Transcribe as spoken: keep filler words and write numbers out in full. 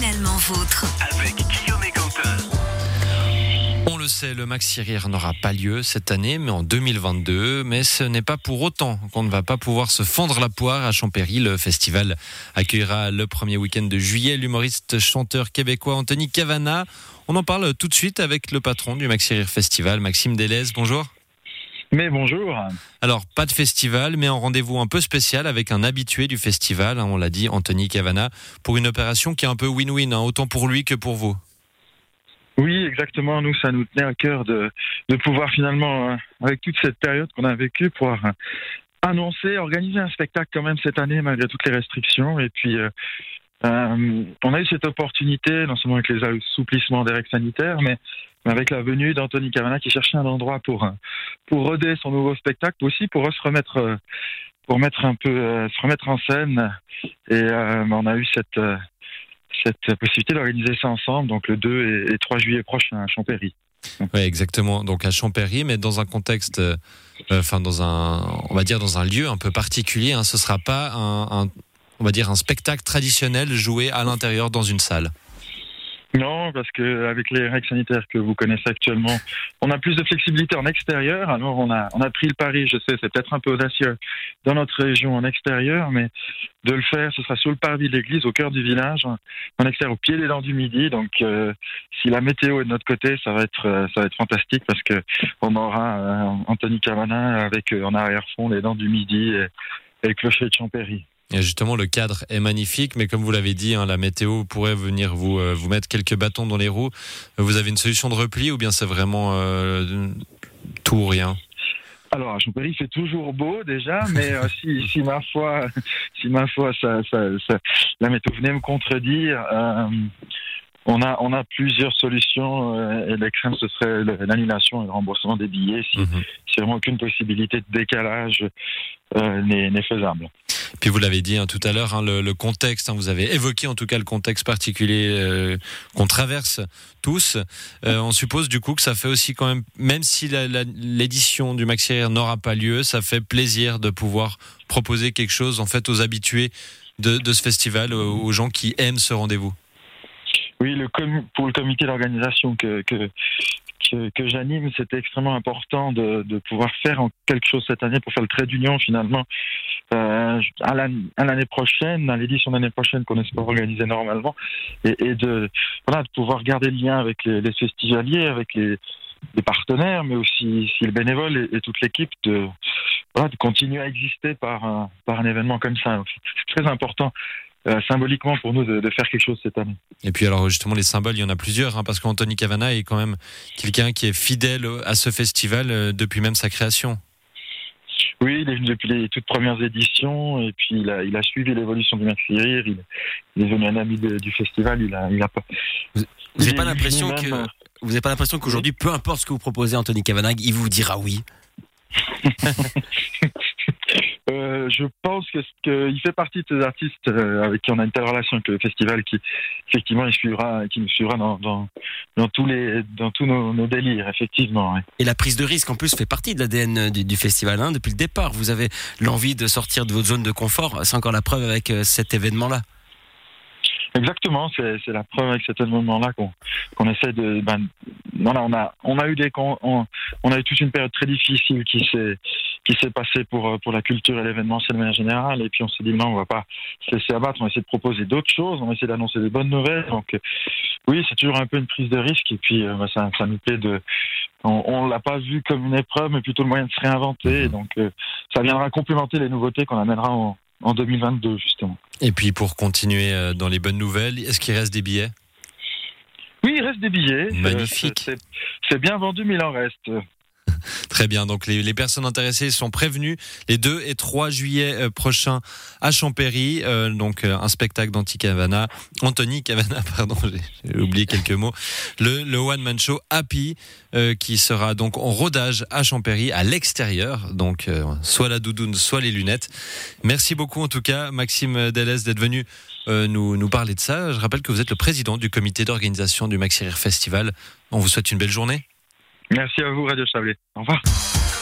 Originellement vôtre. Avec Guillaume et Quentin. On le sait, le Maxi Rire n'aura pas lieu cette année, mais en deux mille vingt-deux. Mais ce n'est pas pour autant qu'on ne va pas pouvoir se fendre la poire à Champéry. Le festival accueillera le premier week-end de juillet l'humoriste chanteur québécois Anthony Cavana. On en parle tout de suite avec le patron du Maxi Rire Festival, Maxime Delez. Bonjour. Mais bonjour. Alors, pas de festival, mais un rendez-vous un peu spécial avec un habitué du festival, hein, on l'a dit, Anthony Cavana, pour une opération qui est un peu win-win, hein, autant pour lui que pour vous. Oui, exactement. Nous, ça nous tenait à cœur de, de pouvoir finalement, euh, avec toute cette période qu'on a vécue, pouvoir euh, annoncer, organiser un spectacle quand même cette année, malgré toutes les restrictions. Et puis, euh, euh, on a eu cette opportunité, non seulement avec les assouplissements des règles sanitaires, mais avec la venue d'Anthony Cavana qui cherchait un endroit pour pour roder son nouveau spectacle, aussi pour se remettre pour mettre un peu euh, se remettre en scène. Et euh, on a eu cette euh, cette possibilité d'organiser ça ensemble, donc le deux et trois juillet prochain à Champéry. Oui, exactement. Donc à Champéry, mais dans un contexte, euh, enfin dans un, on va dire dans un lieu un peu particulier. Hein, ce sera pas un, un, on va dire un spectacle traditionnel joué à l'intérieur dans une salle. Non, parce que avec les règles sanitaires que vous connaissez actuellement, on a plus de flexibilité en extérieur. Alors on a on a pris le pari, je sais, c'est peut-être un peu audacieux dans notre région en extérieur, mais de le faire, ce sera sur le parvis de l'église, au cœur du village, en extérieur, au pied des Dents du Midi. Donc euh, si la météo est de notre côté, ça va être euh, ça va être fantastique parce que on aura euh, Anthony Cavana avec euh, en arrière-fond les Dents du Midi et, et le clocher de Champéry. Et justement, le cadre est magnifique, mais comme vous l'avez dit, hein, la météo pourrait venir vous, euh, vous mettre quelques bâtons dans les roues. Vous avez une solution de repli ou bien c'est vraiment euh, tout ou rien ? Alors à Champéry, il fait toujours beau déjà, mais euh, si, si ma foi, si ma foi, ça, ça, ça, la météo venait me contredire. Euh, On a, on a plusieurs solutions euh, et l'extrême ce serait l'annulation et le remboursement des billets si, mmh. si vraiment aucune possibilité de décalage euh, n'est, n'est faisable. Puis vous l'avez dit hein, tout à l'heure, hein, le, le contexte, hein, vous avez évoqué en tout cas le contexte particulier euh, qu'on traverse tous. Euh, on suppose du coup que ça fait aussi quand même, même si la, la, l'édition du Maxi Rire n'aura pas lieu, ça fait plaisir de pouvoir proposer quelque chose en fait aux habitués de, de ce festival, aux, aux gens qui aiment ce rendez-vous. Oui, le com- pour le comité d'organisation que, que, que, que j'anime, c'était extrêmement important de, de pouvoir faire quelque chose cette année pour faire le trait d'union finalement euh, à, l'année, à l'année prochaine, à l'édition de l'année prochaine qu'on espère organiser normalement, et, et de, voilà, de pouvoir garder le lien avec les, les festivaliers, avec les, les partenaires, mais aussi si le bénévole et, et toute l'équipe de, voilà, de continuer à exister par un, par un événement comme ça. Donc, c'est très important. Euh, symboliquement pour nous de, de faire quelque chose cette année. Et puis alors justement les symboles, il y en a plusieurs hein, parce qu'Anthony Cavana est quand même quelqu'un qui est fidèle à ce festival euh, depuis même sa création. Oui, il est venu depuis les toutes premières éditions et puis il a, il a suivi l'évolution du Maxi Rire. Il, il est devenu un ami de, du festival. Il a, il a pas. Vous n'avez pas l'impression que même... vous n'avez pas l'impression qu'aujourd'hui, peu importe ce que vous proposez, Anthony Cavana, il vous dira oui. Euh, je pense que, que il fait partie de ces artistes euh, avec qui on a une telle relation avec le festival qui effectivement il suivra, qui nous suivra dans, dans, dans tous les dans tous nos, nos délires effectivement. Ouais. Et la prise de risque en plus fait partie de l'A D N du, du festival. Hein, depuis le départ, vous avez l'envie de sortir de votre zone de confort. C'est encore la preuve avec euh, cet événement-là. Exactement, c'est, c'est la preuve avec cet événement-là qu'on, qu'on essaie de. Ben, voilà, on a, on a eu des, on, on a eu toute une période très difficile qui s'est, qui s'est passée pour pour la culture et l'événementiel de manière générale. Et puis on s'est dit non, on va pas se laisser abattre, on va essayer de proposer d'autres choses, on va essayer d'annoncer des bonnes nouvelles. Donc oui, c'est toujours un peu une prise de risque. Et puis ben, ça, ça nous plaît de. On, on l'a pas vu comme une épreuve, mais plutôt le moyen de se réinventer. Et donc euh, ça viendra complémenter les nouveautés qu'on amènera en. En deux mille vingt-deux, justement. Et puis, pour continuer dans les bonnes nouvelles, est-ce qu'il reste des billets ? Oui, il reste des billets. Magnifique. C'est, c'est, c'est bien vendu, mais il en reste. Très bien, donc les, les personnes intéressées sont prévenues les deux et trois juillet euh, prochains à Champéry, euh, donc euh, un spectacle d'Anthony Cavana, Anthony Cavana, pardon, j'ai, j'ai oublié quelques mots, le, le One Man Show Happy, euh, qui sera donc en rodage à Champéry, à l'extérieur, donc euh, soit la doudoune, soit les lunettes. Merci beaucoup en tout cas, Maxime Delez, d'être venu euh, nous, nous parler de ça. Je rappelle que vous êtes le président du comité d'organisation du Maxi Rire Festival. On vous souhaite une belle journée. Merci à vous, Radio Chablais. Au revoir.